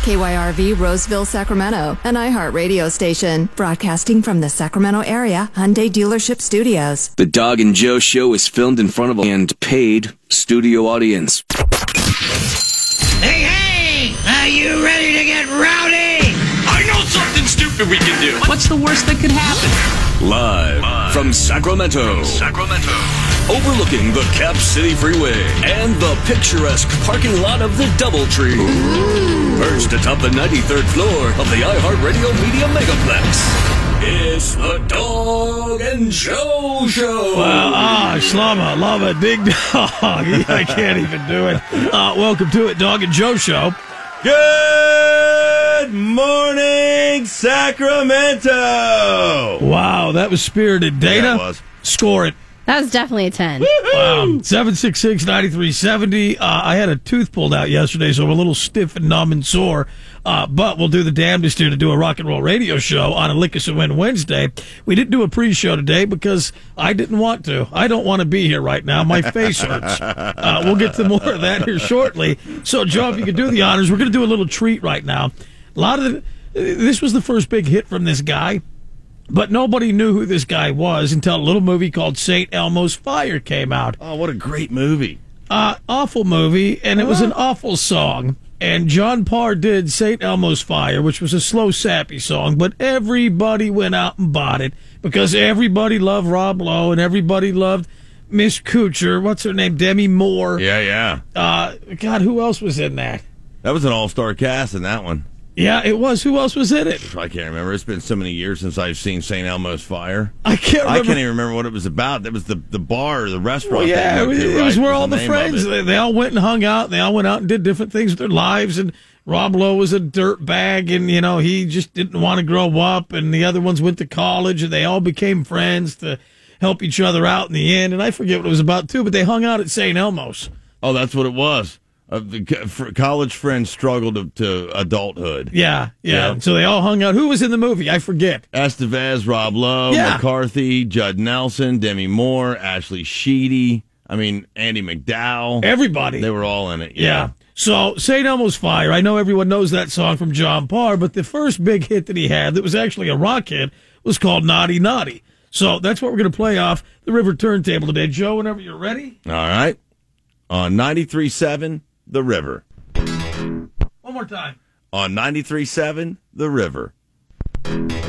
KYRV Roseville, Sacramento, an iHeart radio station. Broadcasting from the Sacramento area Hyundai Dealership Studios. The Dog and Joe Show is filmed in front of a paid studio audience. Hey, are you ready to get rowdy? I know something stupid we can do. What's the worst that could happen? Live from Sacramento. Overlooking the Cap City Freeway and the picturesque parking lot of the Doubletree. Perched atop the 93rd floor of the iHeartRadio Media Megaplex. It's the Dog and Joe Show. Well, Slama, love it, big dog. I can't even do it. Welcome to it, Dog and Joe Show. Good morning, Sacramento. Wow, that was spirited. Dana, Yeah, it was. Score it. That was definitely a 10. 766-9370. I had a tooth pulled out yesterday, so I'm a little stiff and numb and sore. But we'll do the damnedest here to do a rock and roll radio show on a Lick Us and Win Wednesday. We didn't do a pre-show today because I didn't want to. I don't want to be here right now. My face hurts. We'll get to more of that here shortly. So, Joe, if you could do the honors, we're going to do a little treat right now. This was the first big hit from this guy. But nobody knew who this guy was until a little movie called St. Elmo's Fire came out. Oh, what a great movie. Awful movie, and it was an awful song. And John Parr did St. Elmo's Fire, which was a slow, sappy song, but everybody went out and bought it because everybody loved Rob Lowe and everybody loved Miss Kuchar. What's her name? Demi Moore. Yeah. God, who else was in that? That was an all-star cast in that one. Yeah, it was. Who else was in it? I can't remember. It's been so many years since I've seen St. Elmo's Fire. I can't even remember what it was about. That was the bar, the restaurant. Well, yeah, it was where all the friends, they all went and hung out. They all went out and did different things with their lives. And Rob Lowe was a dirt bag, and, he just didn't want to grow up. And the other ones went to college, and they all became friends to help each other out in the end. And I forget what it was about, too, but they hung out at St. Elmo's. Oh, that's what it was. The college friends struggled to adulthood. Yeah. So they all hung out. Who was in the movie? I forget. Estevez, Rob Lowe, McCarthy, Judd Nelson, Demi Moore, Ashley Sheedy. Andy McDowell. Everybody. They were all in it. Yeah. So St. Elmo's Fire. I know everyone knows that song from John Parr, but the first big hit that he had that was actually a rock hit was called Naughty Naughty. So that's what we're going to play off the River Turntable today. Joe, whenever you're ready. All right. On 93.7. The River. One more time. On 93.7, The River.